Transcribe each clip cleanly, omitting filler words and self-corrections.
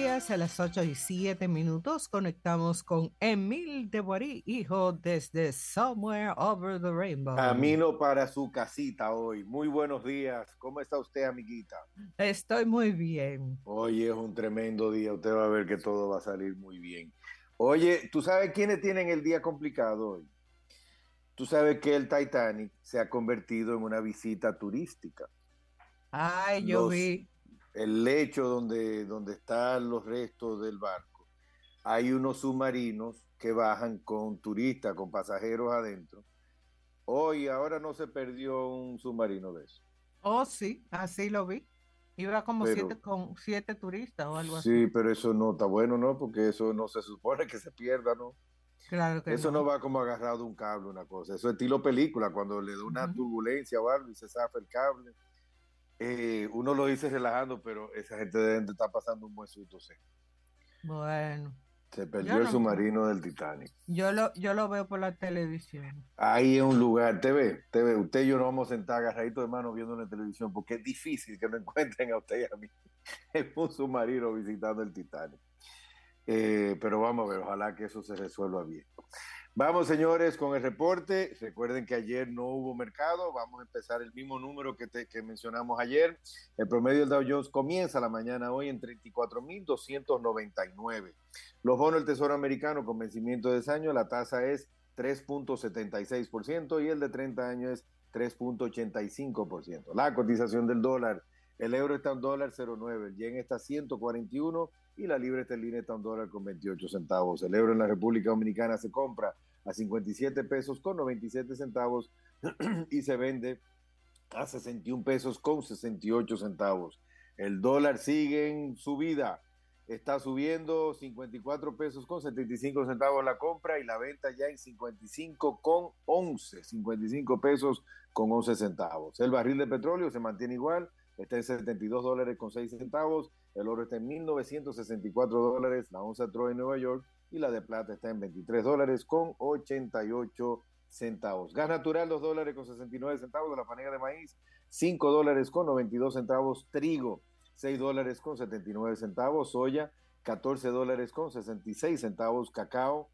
días, a las 8:07. Conectamos con Emil de Borí, hijo desde Somewhere Over the Rainbow. Camino para su casita hoy. Muy buenos días. ¿Cómo está usted, amiguita? Estoy muy bien. Hoy es un tremendo día. Usted va a ver que todo va a salir muy bien. Oye, ¿tú sabes quiénes tienen el día complicado hoy? Tú sabes que el Titanic se ha convertido en una visita turística. Ay, yo Los, vi. el lecho donde están los restos del barco, hay unos submarinos que bajan con turistas, con pasajeros adentro. Hoy, ahora no se perdió un submarino de eso. Oh, sí, así lo vi. Iba como Pero con siete turistas o algo así. sí, pero eso no está bueno, ¿no? Porque eso no se supone que se pierda, ¿no? Claro que Eso no no. va como agarrado de un cable, una cosa. Eso es estilo película, cuando le da una Ujú. turbulencia o algo y se zafa el cable. Uno lo dice relajando, pero esa gente de dentro está pasando un buen susto, sí. Bueno, Se yo perdió el no. submarino del Titanic. Yo lo veo por la televisión. Ahí es un lugar, te ve, usted y yo nos vamos a sentar agarraditos de mano viendo la televisión, porque es difícil que no encuentren a usted y a mí en un submarino visitando el Titanic. Pero vamos a ver, ojalá que eso se resuelva bien. Vamos, señores, con el reporte. Recuerden que ayer no hubo mercado. Vamos a empezar el mismo número que mencionamos ayer. El promedio del Dow Jones comienza la mañana hoy en 34.299. Los bonos del Tesoro americano con vencimiento de ese año, la tasa es 3.76% y el de 30 años es 3.85%. La cotización del dólar, el euro está a $1.09, el yen está a 141 y la libra esterlina está a $1.28. El euro en la República Dominicana se compra a 57 pesos con 97 centavos y se vende a 61 pesos con 68 centavos. El dólar sigue en subida, está subiendo 54 pesos con 75 centavos la compra y la venta ya en 55 con 11, 55 pesos con 11 centavos. El barril de petróleo se mantiene igual, está en $72 con 6 centavos, el oro está en $1.964, la onza Troy en Nueva York y la de plata está en $23 con 88 centavos. Gas natural, $2 con 69 centavos de la panega de maíz, $5 con 92 centavos. Trigo, $6 con 79 centavos. Soya, $14 con 66 centavos. Cacao,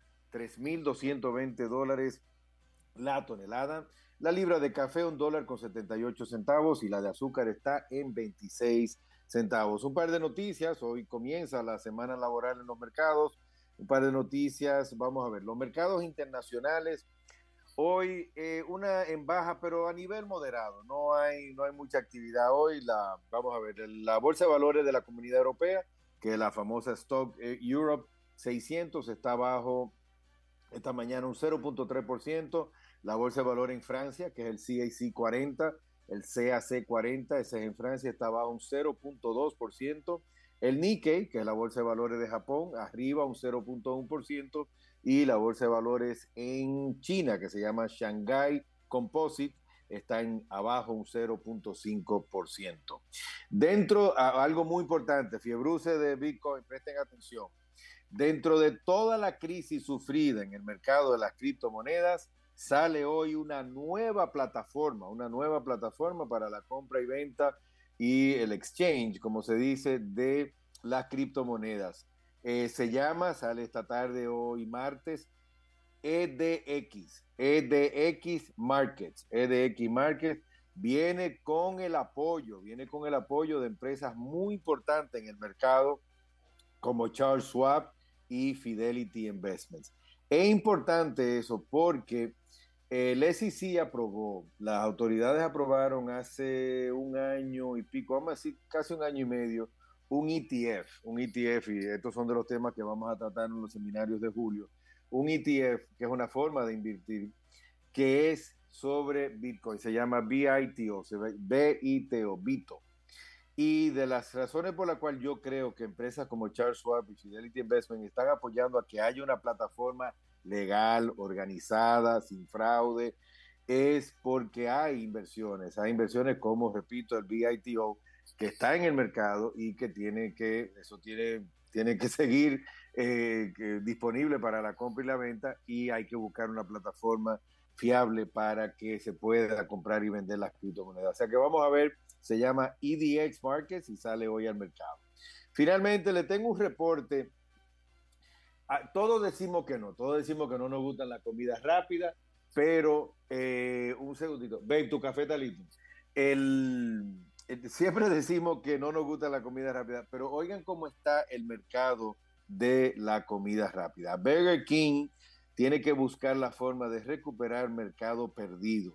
$3.220 la tonelada. La libra de café, $1 con 78 centavos y la de azúcar está en 26 centavos. Un par de noticias, hoy comienza la semana laboral en los mercados. Un par de noticias, vamos a ver, los mercados internacionales. Hoy una en baja, pero a nivel moderado. No hay mucha actividad hoy. Vamos a ver, la Bolsa de Valores de la Comunidad Europea, que es la famosa Stock Europe 600, está abajo esta mañana un 0.3%. La Bolsa de Valores en Francia, que es el CAC 40, el CAC 40, ese es en Francia, está abajo un 0.2%. El Nikkei, que es la Bolsa de Valores de Japón, arriba un 0.1%. Y la Bolsa de Valores en China, que se llama Shanghai Composite, está en abajo un 0.5%. Algo muy importante, fiebruce de Bitcoin, presten atención. Dentro de toda la crisis sufrida en el mercado de las criptomonedas, sale hoy una nueva plataforma para la compra y venta y el exchange, como se dice, de las criptomonedas. Sale esta tarde, hoy martes, EDX Markets. EDX Markets viene con el apoyo de empresas muy importantes en el mercado como Charles Schwab y Fidelity Investments. Es importante eso porque el SEC aprobó, las autoridades aprobaron hace un año y pico, vamos a decir casi un año y medio, un ETF, y estos son de los temas que vamos a tratar en los seminarios de julio, un ETF que es una forma de invertir, que es sobre Bitcoin, se llama BITO, BITO. Y de las razones por las cuales yo creo que empresas como Charles Schwab y Fidelity Investment están apoyando a que haya una plataforma legal, organizada, sin fraude, es porque hay inversiones como, repito, el BITO, que está en el mercado y que tiene que seguir disponible para la compra y la venta y hay que buscar una plataforma fiable para que se pueda comprar y vender las criptomonedas. O sea que vamos a ver, se llama EDX Markets y sale hoy al mercado. Finalmente, le tengo un reporte. Todos decimos que no, todos decimos que no nos gustan las comidas rápidas, pero un segundito, ven, tu café está listo. Siempre decimos que no nos gusta la comida rápida, pero oigan cómo está el mercado de la comida rápida. Burger King tiene que buscar la forma de recuperar mercado perdido.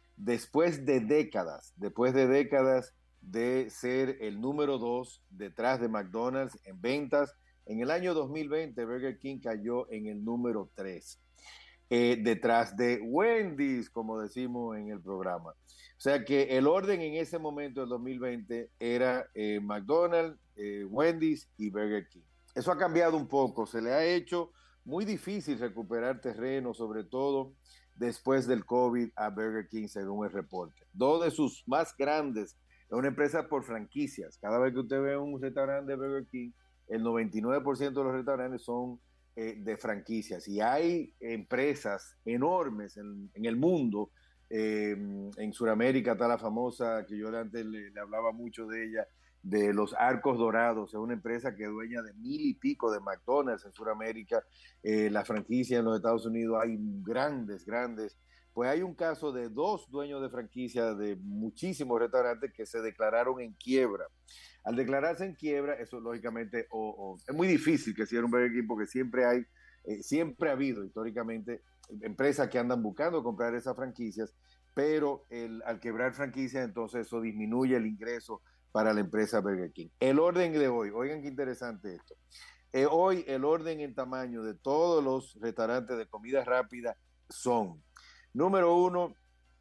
Después de décadas de ser el número 2 detrás de McDonald's en ventas, en el año 2020 Burger King cayó en el número 3, detrás de Wendy's, como decimos en el programa. O sea que el orden en ese momento del 2020 era McDonald's, Wendy's y Burger King. Eso ha cambiado un poco, se le ha hecho muy difícil recuperar terreno, sobre todo después del COVID a Burger King, según el reporte. Dos de sus más grandes, es una empresa por franquicias. Cada vez que usted ve un restaurante de Burger King, el 99% de los restaurantes son de franquicias. Y hay empresas enormes en el mundo. En Sudamérica está la famosa, que yo antes le hablaba mucho de ella, de los Arcos Dorados. Es una empresa que es dueña de 1000 y pico de McDonald's en Sudamérica. La franquicia en los Estados Unidos hay grandes, grandes. Pues hay un caso de 2 dueños de franquicia de muchísimos restaurantes que se declararon en quiebra. Al declararse en quiebra, eso lógicamente es muy difícil que cierre un Burger King porque siempre ha habido históricamente empresas que andan buscando comprar esas franquicias, pero al quebrar franquicias, entonces eso disminuye el ingreso para la empresa Burger King. El orden de hoy, oigan qué interesante esto. Hoy el orden en tamaño de todos los restaurantes de comida rápida son, número 1,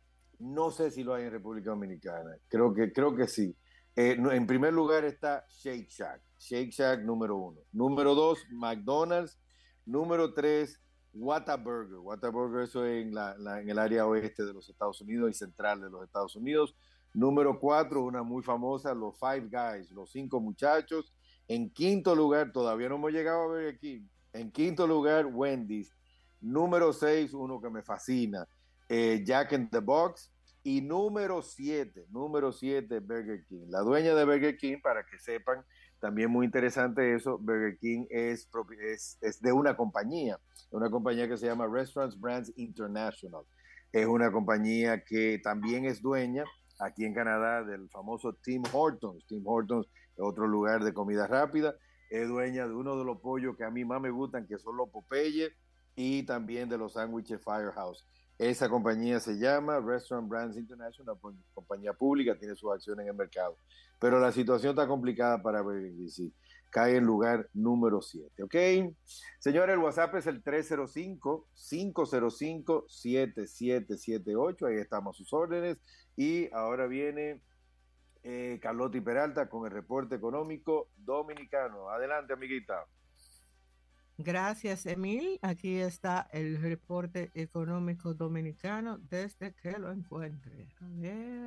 no sé si lo hay en República Dominicana, creo que sí. En primer lugar está Shake Shack número 1. Número 2, McDonald's. Número 3, Whataburger. Whataburger, eso en el área oeste de los Estados Unidos y central de los Estados Unidos. Número 4, una muy famosa, los Five Guys, los 5 muchachos. En quinto lugar, todavía no hemos llegado a ver aquí. En quinto lugar, Wendy's. Número 6, uno que me fascina, Jack in the Box. Y número 7, Burger King. La dueña de Burger King, para que sepan, también muy interesante eso, Burger King es de una compañía que se llama Restaurants Brands International. Es una compañía que también es dueña aquí en Canadá del famoso Tim Hortons. Tim Hortons es otro lugar de comida rápida. Es dueña de uno de los pollos que a mí más me gustan, que son los Popeye, y también de los sándwiches Firehouse. Esa compañía se llama Restaurant Brands International, una compañía pública, tiene sus acciones en el mercado. Pero la situación está complicada para Burger King, sí. Cae en lugar número 7, ¿ok? Señores, el WhatsApp es el 305-505-7778, ahí estamos a sus órdenes. Y ahora viene Carlotti Peralta con el reporte económico dominicano. Adelante, amiguita. Gracias, Emil. Aquí está el reporte económico dominicano desde que lo encuentre. A ver.